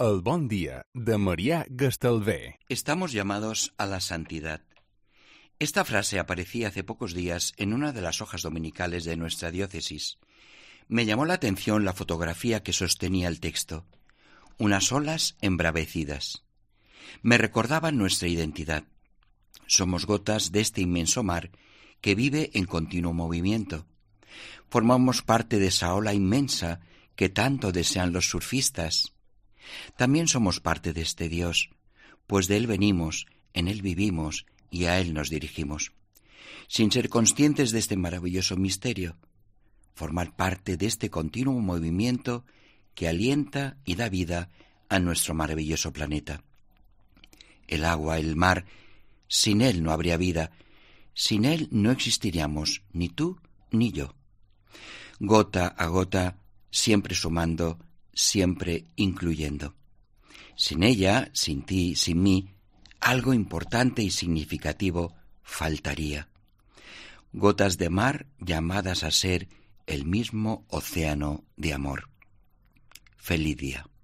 El bon dia de Marià Gastalvé. Estamos llamados a la santidad. Esta frase aparecía hace pocos días en una de las hojas dominicales de nuestra diócesis. Me llamó la atención la fotografía que sostenía el texto. Unas olas embravecidas. Me recordaban nuestra identidad. Somos gotas de este inmenso mar que vive en continuo movimiento. Formamos parte de esa ola inmensa que tanto desean los surfistas. También somos parte de este Dios, pues de Él venimos, en Él vivimos y a Él nos dirigimos. Sin ser conscientes de este maravilloso misterio, formar parte de este continuo movimiento que alienta y da vida a nuestro maravilloso planeta. El agua, el mar, sin Él no habría vida, sin Él no existiríamos ni tú ni yo. Gota a gota, siempre sumando, siempre incluyendo. Sin ella, sin ti, sin mí, algo importante y significativo faltaría. Gotas de mar llamadas a ser el mismo océano de amor. Feliz día.